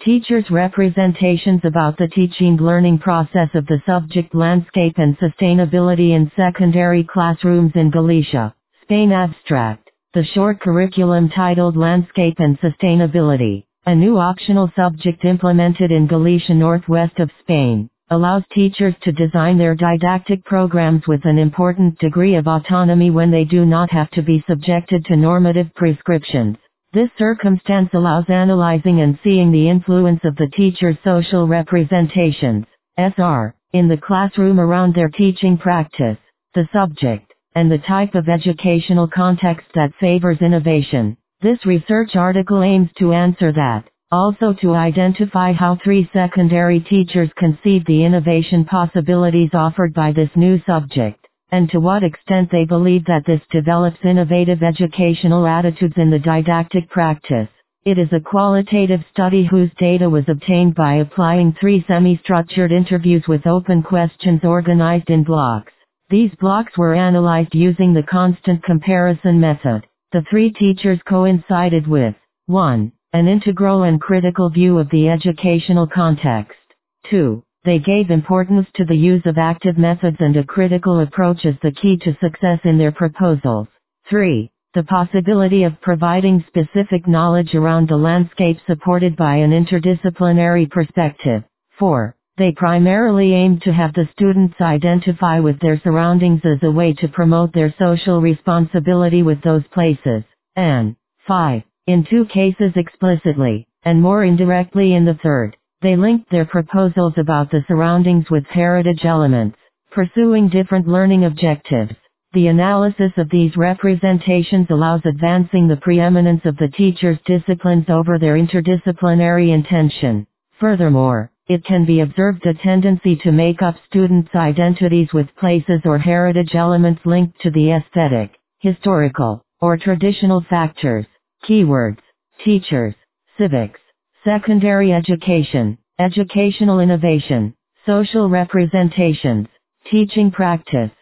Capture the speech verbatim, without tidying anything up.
Teachers' representations about the teaching learning process of the subject landscape and sustainability in secondary classrooms in Galicia, Spain. Abstract. The short curriculum titled Landscape and Sustainability, a new optional subject implemented in Galicia, northwest of Spain, allows teachers to design their didactic programs with an important degree of autonomy when they do not have to be subjected to normative prescriptions. This circumstance allows analyzing and seeing the influence of the teacher's social representations, S R, in the classroom around their teaching practice, the subject, and the type of educational context that favors innovation. This research article aims to answer that, also to identify how three secondary teachers conceive the innovation possibilities offered by this new subject, and to what extent they believe that this develops innovative educational attitudes in the didactic practice. It is a qualitative study whose data was obtained by applying three semi-structured interviews with open questions organized in blocks. These blocks were analyzed using the constant comparison method. The three teachers coincided with one An integral and critical view of the educational context. two They gave importance to the use of active methods and a critical approach as the key to success in their proposals. three The possibility of providing specific knowledge around the landscape supported by an interdisciplinary perspective. four They primarily aimed to have the students identify with their surroundings as a way to promote their social responsibility with those places. And five In two cases explicitly, and more indirectly in the third, they linked their proposals about the surroundings with heritage elements, pursuing different learning objectives. The analysis of these representations allows advancing the preeminence of the teacher's disciplines over their interdisciplinary intention. Furthermore, it can be observed a tendency to make up students' identities with places or heritage elements linked to the aesthetic, historical, or traditional factors. Keywords: teachers, civics, secondary education, educational innovation, social representations, teaching practice.